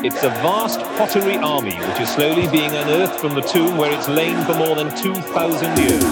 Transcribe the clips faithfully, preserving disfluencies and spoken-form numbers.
It's a vast pottery army which is slowly being unearthed from the tomb where it's lain for more than two thousand years.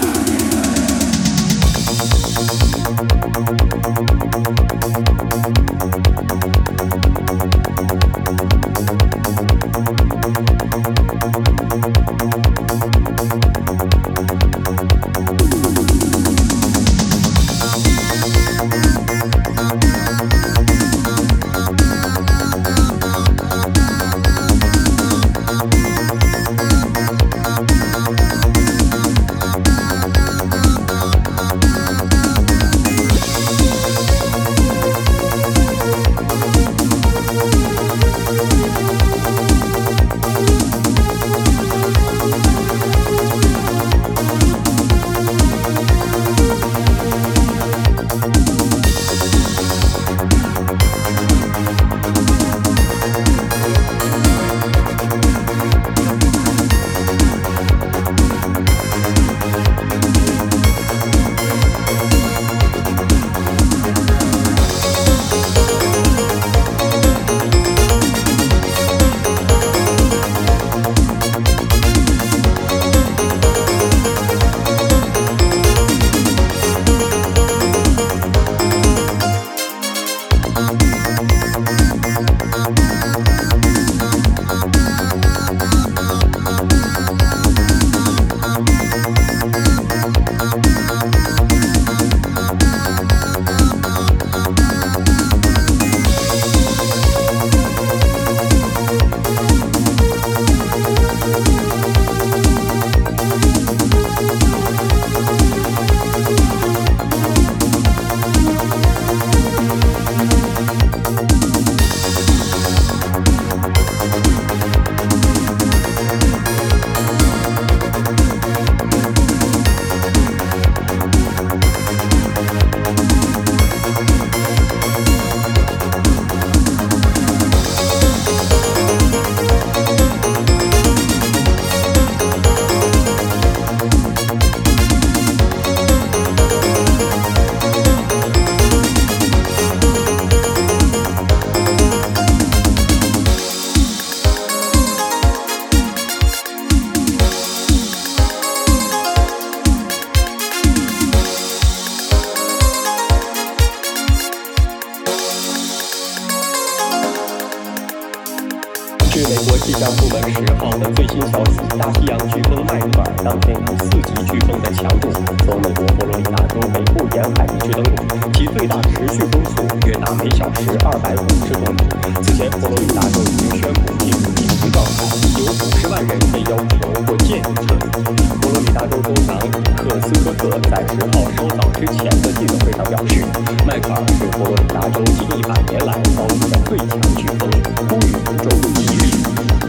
据美国气象部门十号的最新消息，大西洋飓风迈克尔当天以四级飓风的强度从美国佛罗里达州北部沿海地区登陆，其最大持续风速约达每小时二百五十公里。此前，佛罗里达州已经宣布进入紧急状态，有五十万人被要求或建议撤离。佛罗里达州州长克斯科特在十号稍早之前的记者会上表示，迈克尔是佛罗里达州近一百年来遭遇的最强飓风，呼吁民众及时。